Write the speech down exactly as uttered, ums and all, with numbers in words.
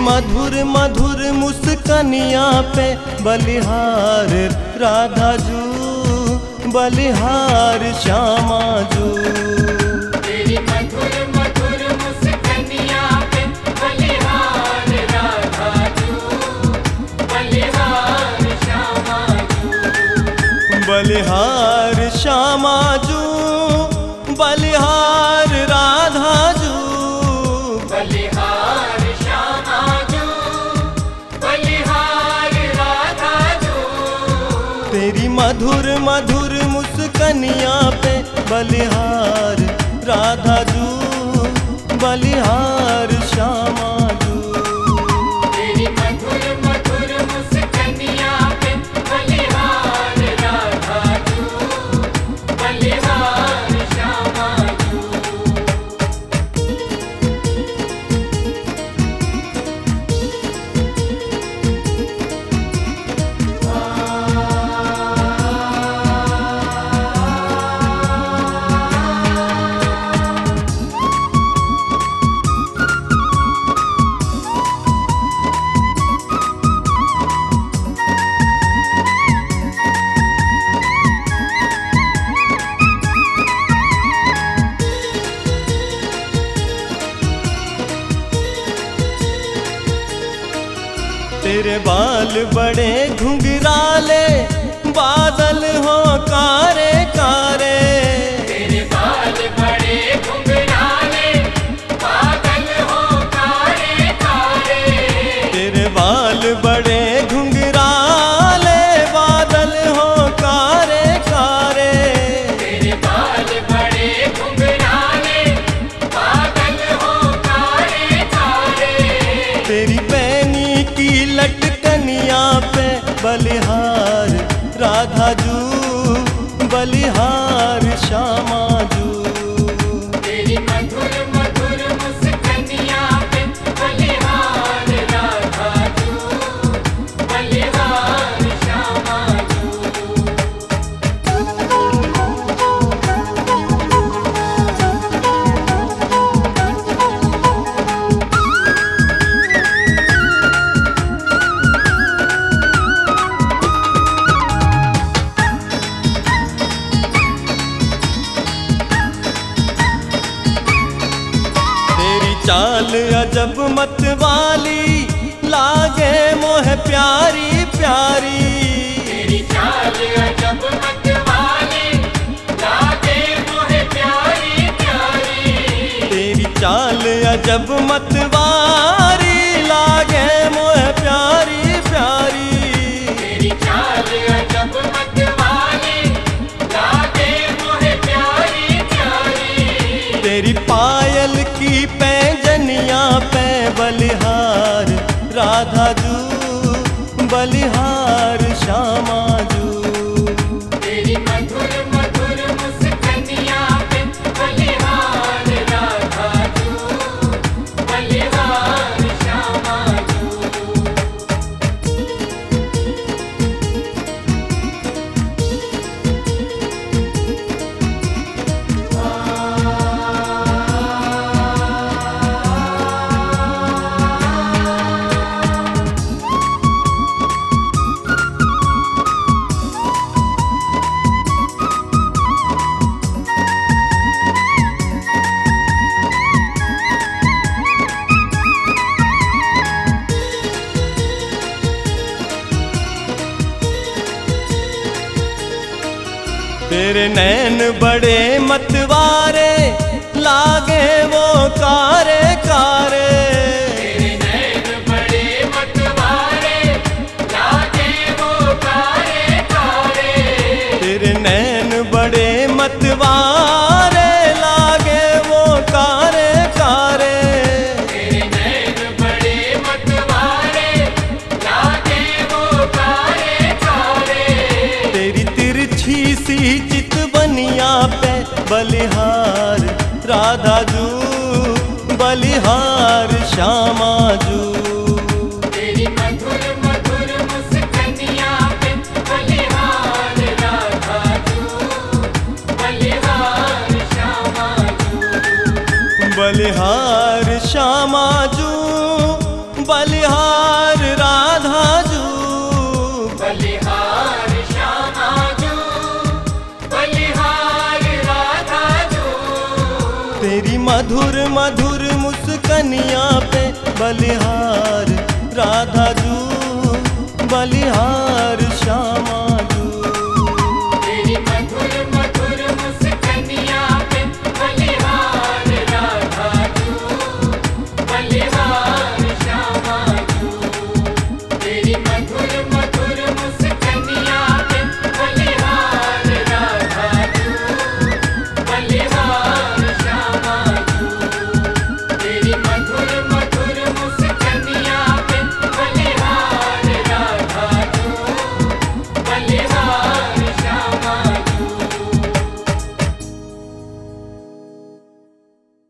मधुर मधुर मुस्कनिया पे बलिहार राधा जू, बलिहार श्यामा जू। तेरी मधुर मधुर मुस्कनिया पे बलिहार राधा जू, बलिहार श्यामा जू। बलिहार श्यामा जू, बलिहार राधा जू, बलिहार श्यामा जू, बलिहार राधा जू। तेरी मधुर मधुर मुस्कनिया पे बलिहार राधा जू, बलिहार श्यामा जू। तेरी मधुर मधुर मुस्कनिया पे बलिहार राधा जू, बलिहार श्यामा जू। तेरे बाल बड़े घुंघराले, बादल हो कारे कारे। तेरे बाल बड़े घुंघराले, बादल हो कारे कारे। तेरे बाल बड़े घुंघराले, बादल हो कारे कारे। तेरे बाल बड़े घुंघराले, बादल हो कारे कारे। तेरी पैनी की लटकनिया पे बलिहार राधा जू, बलिहार श्यामा जू। तेरी मधुर मधुर मुस्कनिया पे बलिहार राधा जू, बलिहार श्यामा जू। चाल अजब मत वाली, लागे मोह प्यारी प्यारी। तेरी चाल अजब मत वाली, लागे मोहे प्यारी प्यारी। तेरी चाल अजब मत वाली, लागे मोह प्यारी प्यारी। तेरी चाल अजब मत वाली, लागे मोहे प्यारी प्यारी। तेरी पायल की पैंजनिया पे बलिहार राधा जू, बलिहार श्यामा जू। तेरी मधुर मधुर मुस्कनिया पे बलिहार राधा जू, बलिहार श्यामा जू। तेरे नैन बड़े मतवारे, लागे वो कारे कारे। तेरे नैन बड़े मतवारे, लागे वो कारे कारे। तेरे नैन बड़े मतवारे, लागे वो कारे कारे। तेरे नैन बड़े मतवारे, लागे वो कारे कारे। तेरी तिरछी सी चितवनिया पे बलिहार राधा जू, बलिहार श्यामा जू। तेरी मधुर मधुर मुस्कनिया पे बलिहार राधा जू, बलिहार श्यामा जू। बलिहार श्यामा जू, बलिहार बलिहार राधा